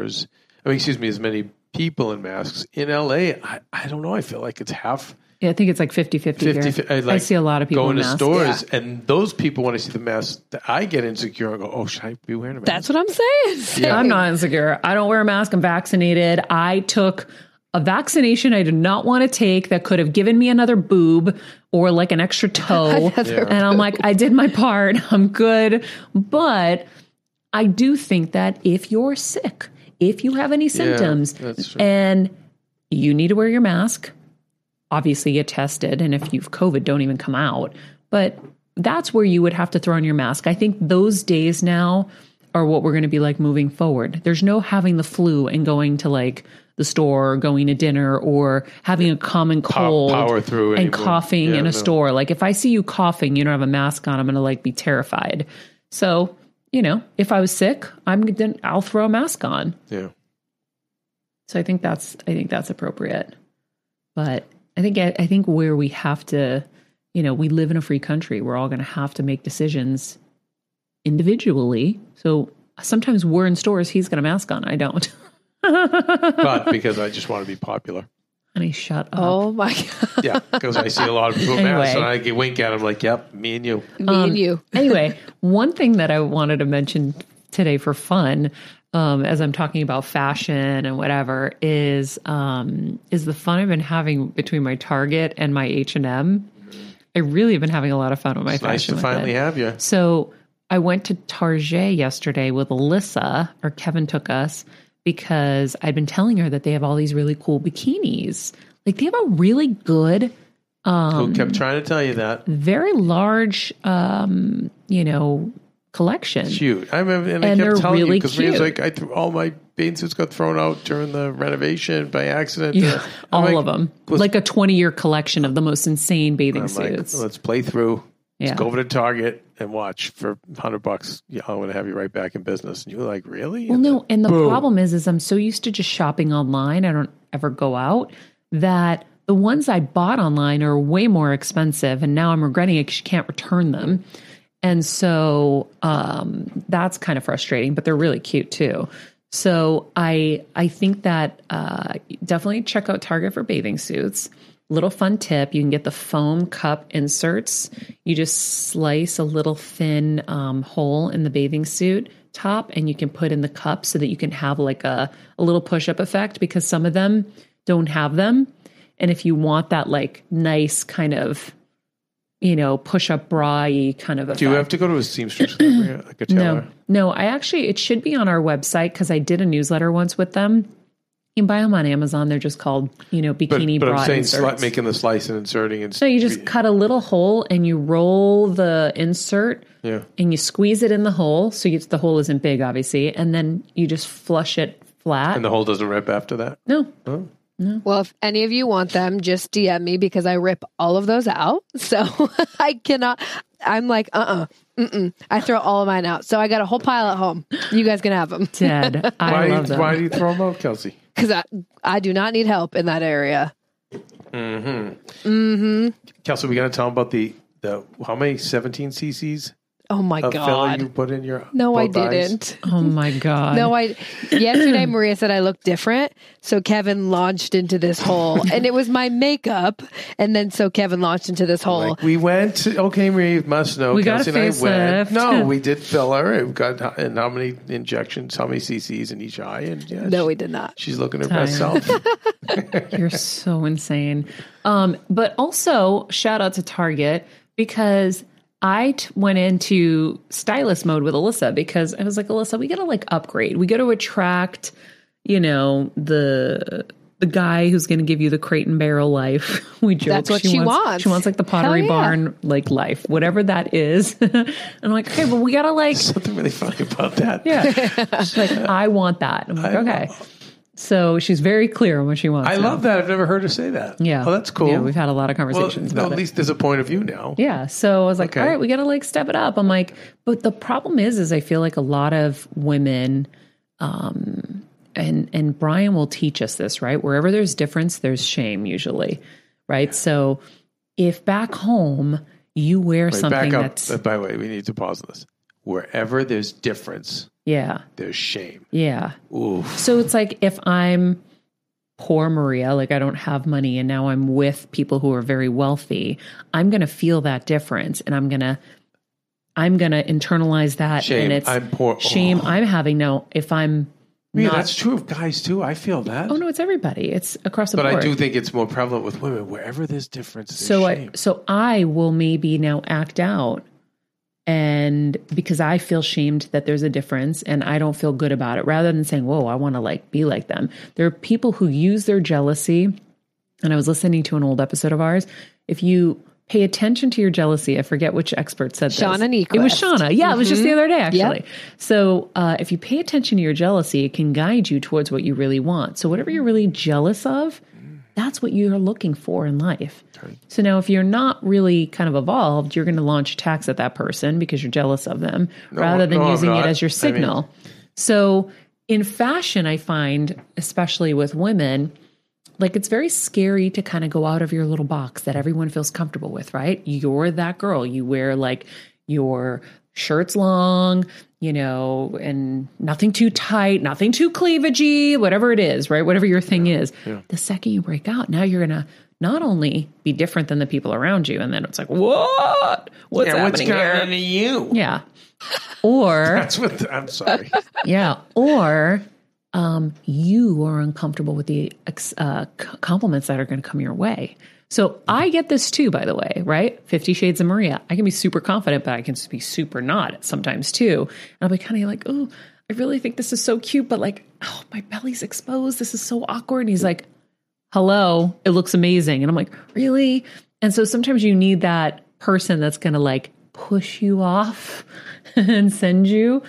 as many people in masks. In LA, I don't know. I feel like it's half. Yeah, I think it's like 50-50 here. I see a lot of people going in to stores, and those people, when I see the mask, I get insecure. I go, oh, should I be wearing a mask? That's what I'm saying. Yeah. I'm not insecure. I don't wear a mask. I'm vaccinated. I took a vaccination I did not want to take that could have given me another boob or like an extra toe. And I'm like, I did my part. I'm good. But I do think that if you're sick, if you have any symptoms and you need to wear your mask, obviously get tested. And if you've COVID, don't even come out. But that's where you would have to throw on your mask. I think those days now are what we're going to be like moving forward. There's no having the flu and going to like the store, or going to dinner, or having a common cold power through and coughing in a store. Like if I see you coughing, you don't have a mask on, I'm going to like be terrified. So, if I was sick, I'll throw a mask on. Yeah. So I think that's appropriate. But I think where we have to, we live in a free country. We're all going to have to make decisions individually. So sometimes we're in stores, he's got a mask on. I don't. But because I just want to be popular. Honey, shut up. Oh my God. Yeah, because I see a lot of people masks and I wink at them like, yep, me and you. Me and you. Anyway, one thing that I wanted to mention today for fun, as I'm talking about fashion and whatever, is the fun I've been having between my Target and my H&M. I really have been having a lot of fun with my fashion. Nice to finally have you. So I went to Target yesterday with Alyssa, or Kevin took us, because I'd been telling her that they have all these really cool bikinis. Like they have a really good... Who kept trying to tell you that? Very large, collection. It's huge. I remember, and I kept telling you because me, like all my bathing suits got thrown out during the renovation by accident. Yeah, all of them. Like a 20-year collection of the most insane bathing suits. Like, let's play through. Yeah. Let's go over to Target and watch for $100. Yeah, I'm going to have you right back in business. And you were like, really? Well, no. And the problem is I'm so used to just shopping online. I don't ever go out, that the ones I bought online are way more expensive. And now I'm regretting it because you can't return them. And so that's kind of frustrating, but they're really cute too. So I think that definitely check out Target for bathing suits. Little fun tip, you can get the foam cup inserts. You just slice a little thin hole in the bathing suit top and you can put in the cup so that you can have like a little push-up effect, because some of them don't have them. And if you want that like nice kind of, push-up bra-y kind of effect. Do you have to go to a seamstress like a tailor? No, it should be on our website because I did a newsletter once with them. You can buy them on Amazon. They're just called, bikini bra inserts. But I'm saying making the slice and inserting. And you just cut a little hole and you roll the insert and you squeeze it in the hole. So the hole isn't big, obviously. And then you just flush it flat. And the hole doesn't rip after that? No. Oh. No. Well, if any of you want them, just DM me because I rip all of those out. So I cannot. I'm like, I throw all of mine out. So I got a whole pile at home. You guys can have them. Dead. I love them. Why do you throw them out, Kelsey? Because I do not need help in that area. Kelsey, we got to tell them about the how many 17 cc's? Oh my God. Filler you put in your No, I didn't. Oh my God. No, yesterday Maria said I looked different. So Kevin launched into this hole and it was my makeup. And then so Kevin launched into this hole. Like, we went, okay, Maria, you must know. We got a facelift. No, we did filler. We got and how many injections, how many cc's in each eye. And no, we did not. She's looking at herself. You're so insane. But also shout out to Target because I went into stylist mode with Alyssa because I was like, Alyssa, we got to like upgrade. We got to attract, the guy who's going to give you the crate and barrel life. We joke. That's what she wants. She wants like the Pottery Barn, like life, whatever that is. And I'm like, okay, but we got to like. Something really funny about that. Yeah. She's like, I want that. I'm like, okay. So she's very clear on what she wants. I love that. I've never heard her say that. Yeah. Oh, that's cool. Yeah, we've had a lot of conversations about at least there's a point of view now. Yeah. So I was like, all right, we got to like step it up. I'm like, but the problem is I feel like a lot of women, and Brian will teach us this, right? Wherever there's difference, there's shame usually, right? So if back home you wear something that's... By the way, we need to pause this. Wherever there's difference... Yeah. There's shame. Yeah. Oof. So it's like if I'm poor Maria, like I don't have money and now I'm with people who are very wealthy, I'm going to feel that difference and I'm going to internalize that. Shame. And it's I'm poor. Shame I'm having. No, if I'm not. That's true of guys too. I feel that. Oh no, it's everybody. It's across the board. But I do think it's more prevalent with women. Wherever there's difference, there's shame. So I will maybe now act out. And because I feel shamed that there's a difference and I don't feel good about it, rather than saying, whoa, I want to like be like them. There are people who use their jealousy. And I was listening to an old episode of ours. If you pay attention to your jealousy, I forget which expert said this. Shauna Niequist. It was Shauna. Yeah, it was just the other day, actually. Yep. So if you pay attention to your jealousy, it can guide you towards what you really want. So whatever you're really jealous of, that's what you're looking for in life. Okay. So now if you're not really kind of evolved, you're going to launch attacks at that person because you're jealous of them rather than using it as your signal. So in fashion, I find, especially with women, like it's very scary to kind of go out of your little box that everyone feels comfortable with, right? You're that girl. You wear like your shirt's long, and nothing too tight, nothing too cleavagey, whatever it is, right? Whatever your thing is. Yeah. The second you break out, now you're going to not only be different than the people around you. And then it's like, what? What's happening going here? on to you? Yeah. Or. That's what, I'm sorry. Yeah. Or you are uncomfortable with the compliments that are going to come your way. So I get this too, by the way, right? 50 Shades of Maria. I can be super confident, but I can be super not sometimes too. And I'll be kind of like, oh, I really think this is so cute, but like, oh, my belly's exposed. This is so awkward. And he's like, hello, it looks amazing. And I'm like, really? And so sometimes you need that person that's going to like push you off and send you.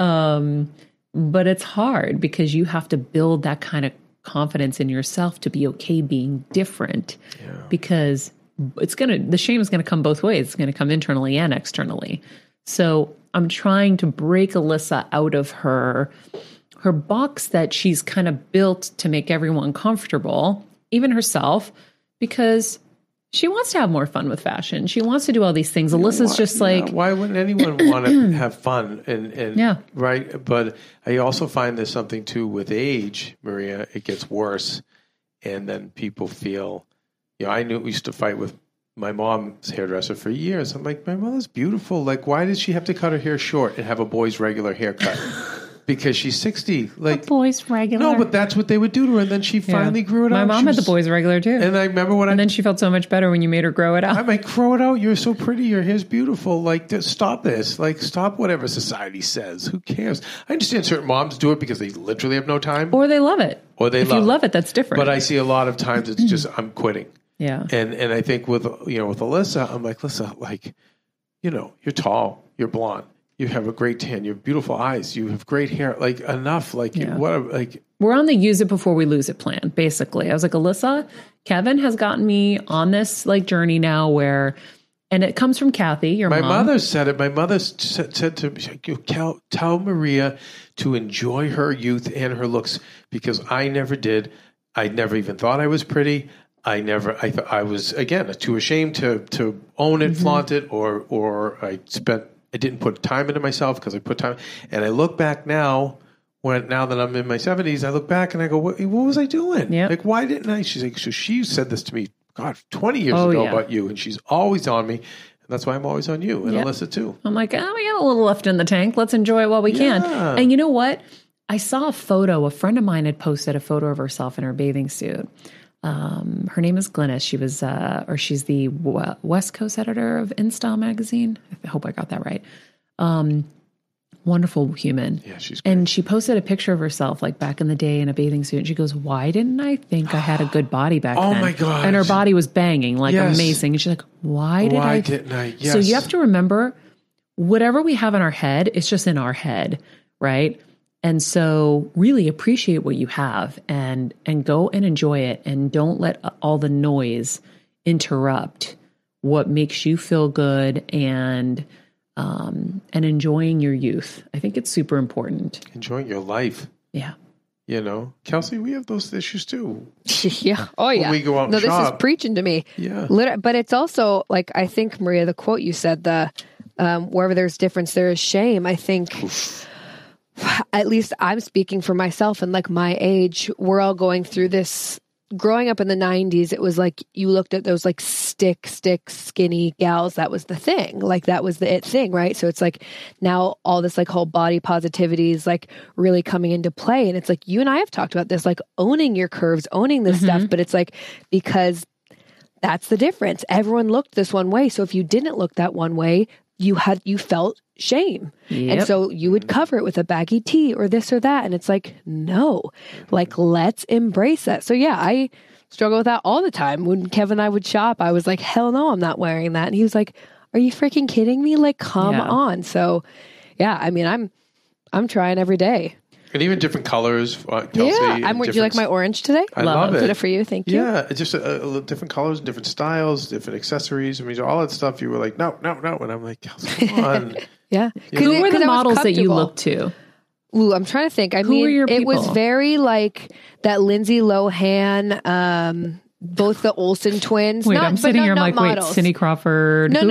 But it's hard because you have to build that kind of confidence in yourself to be okay being different, because the shame is going to come both ways. It's going to come internally and externally. So I'm trying to break Alyssa out of her box that she's kind of built to make everyone comfortable, even herself, because she wants to have more fun with fashion. She wants to do all these things. Alyssa's just like... Why wouldn't anyone want to have fun? And right? But I also find there's something, too, with age, Maria, it gets worse. And then people feel... I used to fight with my mom's hairdresser for years. I'm like, my mother's beautiful. Like, why did she have to cut her hair short and have a boy's regular haircut? Because she's 60. Like the boys regular. No, but that's what they would do to her. And then she finally grew it out. My mom had the boys regular too. And I remember and then she felt so much better when you made her grow it out. I'm like, grow it out. You're so pretty. Your hair's beautiful. Like, stop this. Like, stop whatever society says. Who cares? I understand certain moms do it because they literally have no time. Or they love it. If you love it, that's different. But I see a lot of times it's just, I'm quitting. Yeah. And I think with Alyssa, I'm like, Alyssa, like, you're tall. You're blonde. You have a great tan. You have beautiful eyes. You have great hair. Like, enough. Like, we're on the use it before we lose it plan, basically. I was like, Alyssa, Kevin has gotten me on this like journey now where, and it comes from Kathy, your mom. My mother said it. My mother said to me, tell Maria to enjoy her youth and her looks, because I never did. I never even thought I was pretty. I was, again, too ashamed to own it, flaunt it, or I spent I didn't put time into myself because I put time. And I look back now, now that I'm in my 70s, I look back and I go, what was I doing? Yep. Like, why didn't I? She's like, so she said this to me, God, 20 years ago about you. And she's always on me. And that's why I'm always on you and Alyssa too. I'm like, we got a little left in the tank. Let's enjoy it while we can. And you know what? I saw a friend of mine had posted a photo of herself in her bathing suit. Her name is Glynis. She was, she's the West Coast editor of InStyle magazine. I hope I got that right. Wonderful human. Yeah, she's great. And she posted a picture of herself like back in the day in a bathing suit. And she goes, why didn't I think I had a good body back then? Oh my God. And her body was banging, like amazing. And she's like, why didn't I? Yes. So you have to remember, whatever we have in our head, it's just in our head, right? And so really appreciate what you have and go and enjoy it. And don't let all the noise interrupt what makes you feel good and enjoying your youth. I think it's super important. Enjoying your life. Yeah. You know, Kelsey, we have those issues too. Yeah. Oh, yeah. When we go out and shop. This is preaching to me. Yeah. But it's also like, I think, Maria, the quote you said, wherever there's difference, there is shame. I think, at least I'm speaking for myself and like my age, we're all going through this. Growing up in the 90s, it was like you looked at those like stick, skinny gals. That was the thing. Like that was the it thing, right? So it's like now all this like whole body positivity is like really coming into play. And it's like you and I have talked about this, like owning your curves, owning this stuff. But it's like because that's the difference. Everyone looked this one way. So if you didn't look that one way, you felt shame. Yep. And so you would cover it with a baggy tee or this or that. And it's like, no, like, let's embrace that. So yeah, I struggle with that all the time. When Kevin and I would shop, I was like, hell no, I'm not wearing that. And he was like, are you freaking kidding me? Like, come on. So yeah, I mean, I'm trying every day. And even different colors, Kelsey. Yeah, would you like my orange today? I love it. Did it for you? Thank you. Yeah, it's just different colors, different styles, different accessories. I mean, all that stuff. You were like, no, and I'm like, Kelsey, come on. Yeah. Who were the models that you looked to? Ooh, I'm trying to think. I mean, it was very like that Lindsay Lohan. Both the Olsen twins. Wait, I'm sitting here. I'm like, models. Wait, Cindy Crawford. No.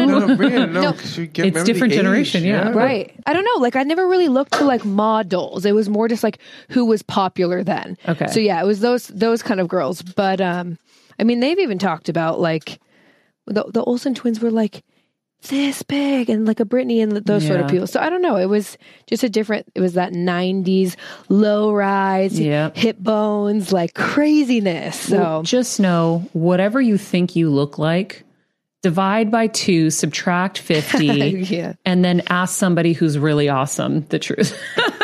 It's different generation, yeah. Right. I don't know. Like, I never really looked to like models. It was more just like who was popular then. Okay. So yeah, it was those kind of girls. But I mean, they've even talked about like the Olsen twins were like this big and like a Britney and those sort of people. So I don't know. It was just it was that 90s low rise, hip bones, like craziness. So well, just know whatever you think you look like, divide by 2, subtract 50, and then ask somebody who's really awesome the truth.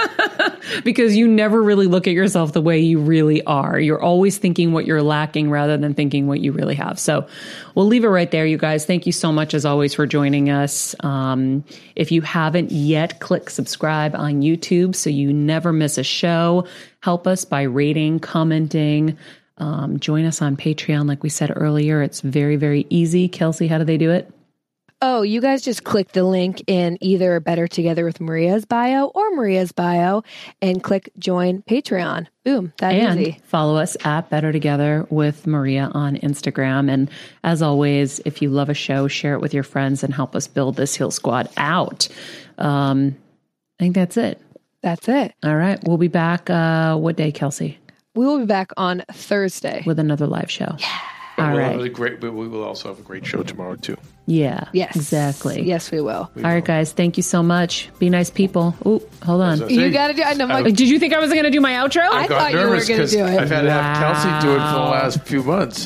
Because you never really look at yourself the way you really are. You're always thinking what you're lacking rather than thinking what you really have. So we'll leave it right there, you guys. Thank you so much, as always, for joining us. If you haven't yet, click subscribe on YouTube so you never miss a show. Help us by rating, commenting. Join us on Patreon. Like we said earlier, it's very, very easy. Kelsey, how do they do it? Oh, you guys just click the link in either Better Together with Maria's bio or Maria's bio and click join Patreon. Boom. That easy. Follow us at Better Together with Maria on Instagram. And as always, if you love a show, share it with your friends and help us build this Heal Squad out. I think that's it. That's it. All right. We'll be back. What day, Kelsey? We will be back on Thursday with another live show. Yeah. All right. We will also have a great show tomorrow too. Yeah. Yes. Exactly. Yes, we will. All right, guys. Thank you so much. Be nice people. Oh, hold on. You got to do. I know. Did you think I was going to do my outro? I thought you were going to do it. I've had to have Kelsey do it for the last few months.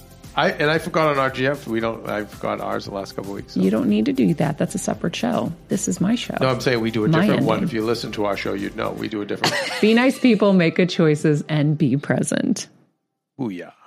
I forgot on RGF. I forgot ours the last couple of weeks. So. You don't need to do that. That's a seperate show. This is my show. No, I'm saying we do a different one. If you listen to our show, you'd know we do a different one. Be nice people, make good choices, and be present. Booyah.